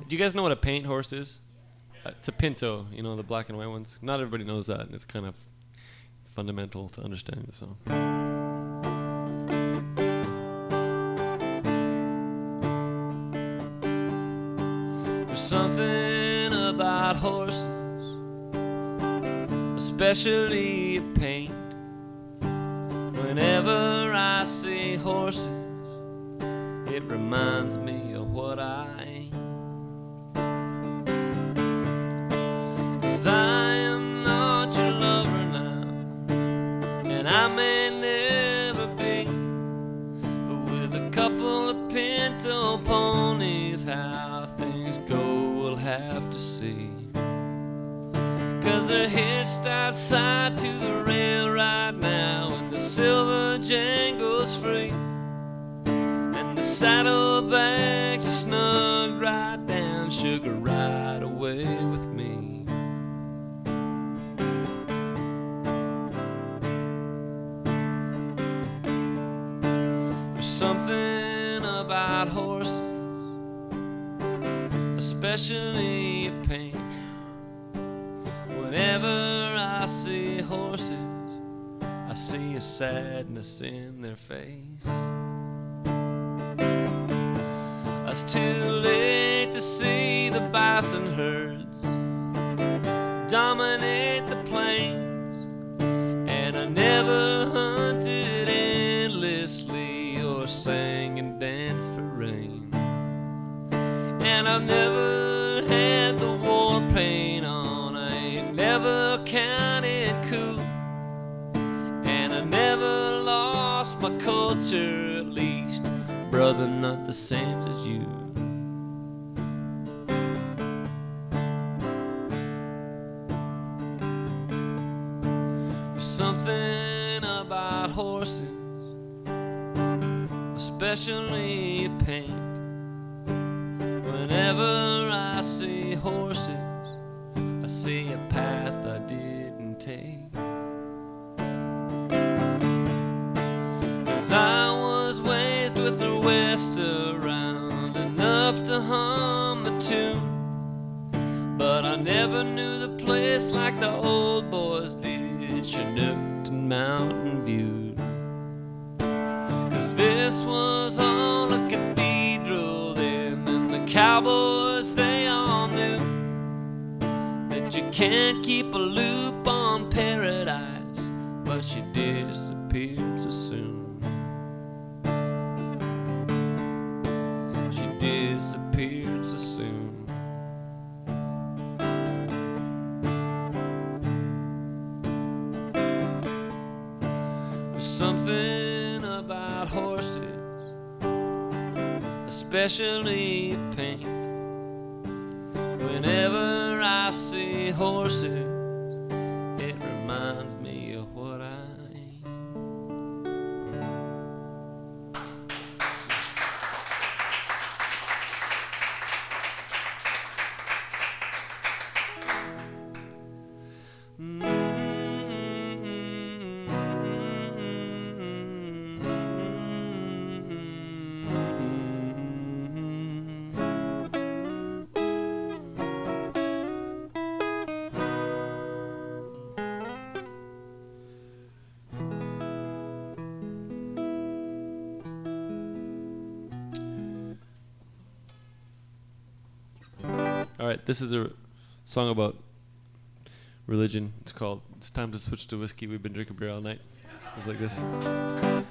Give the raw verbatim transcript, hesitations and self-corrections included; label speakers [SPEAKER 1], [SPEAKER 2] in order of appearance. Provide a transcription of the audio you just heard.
[SPEAKER 1] Do you guys know what a paint horse is? Uh, it's a pinto, you know, the black and white ones. Not everybody knows that, and it's kind of fundamental to understanding the song. There's something about horses, especially a paint. Whenever I see horses, it reminds me of what I ain't. 'Cause I am not your lover now, and I may never be, but with a couple of pinto ponies, how things go we'll have to see. 'Cause they're hitched outside to the rail right now, and the silver jangle's free, and the saddlebag just snugged right down, sugar right away with me. There's something about horses, especially a paint. Whenever I see horses, I see a sadness in their face. It's too late to see the bison herds dominate the plains, and I never hunted endlessly or sang and danced for rain, and I've never had the war paint on. I ain't never counted coup, and I never lost my culture, at least, brother, not the same as you. There's something about horses, especially paint. Whenever I see horses, I see a path I didn't take. 'Cause I was raised with the West around, enough to hum the tune, but I never knew the place like the old boys did, Chinook and Mountain View. 'Cause this was all a cathedral then, and the cowboys, they all knew that you can't keep a loop on paradise, but she disappeared so soon. She disappeared so soon. There's something about horses, especially paint. Whenever I see horses, it reminds me of what I ain't. All right, this is a song about religion. It's called "It's Time to Switch to Whiskey. We've been drinking beer all night." It's like this.